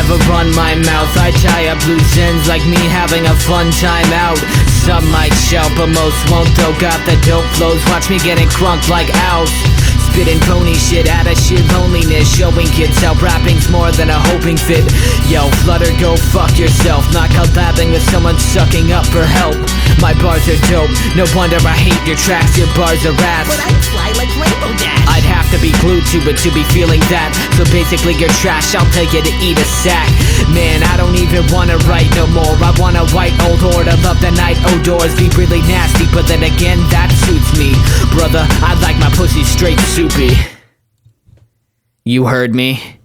never run my mouth. I tie up loose ends like me having a fun time out. Some might shout, but most won't though. Got the dope flows, watch me getting crunked like owls. Spitting pony shit out of sheer loneliness, showing kids how rapping's more than a hoping fit. Yo, Flutter, go fuck yourself. Not collabing with someone sucking up for help. My bars are dope, no wonder I hate your tracks. Your bars are ass, but I fly like Rainbow Dash. I'd have to be glued to it to be feeling that. So basically you're trash, I'll tell you to eat a sack. Man, I don't even wanna write no more. I want a white old horde, I love the night outdoors. Be really nasty, but then again that suits me. Brother, I like my pussy straight soupy. You heard me?